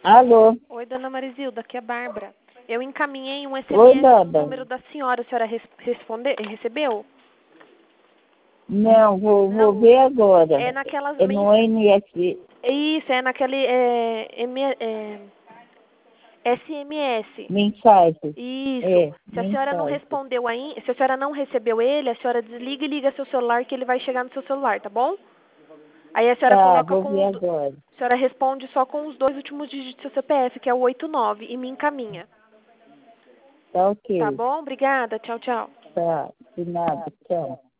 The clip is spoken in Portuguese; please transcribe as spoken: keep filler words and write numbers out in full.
Alô? Oi, dona Marizilda, aqui é a Bárbara. Eu encaminhei um Oi, S M S no Bárbara. número da senhora. A senhora res responde recebeu? Não, vou, vou Não. ver agora. É naquelas... É Men... no N S. Isso, é naquele... É, M... é... S M S. Mensagem. Isso. É, Se a senhora não mensagem. respondeu ainda, se a senhora não recebeu ele, a senhora desliga e liga seu celular que ele vai chegar no seu celular, tá bom? Aí a senhora Tá, coloca vou com ver os... agora. A senhora responde só com os dois últimos dígitos do seu C P F, que é o oito nove, e me encaminha. Tá Tá ok. bom? Obrigada. Tchau, tchau. Tá, de nada, tchau.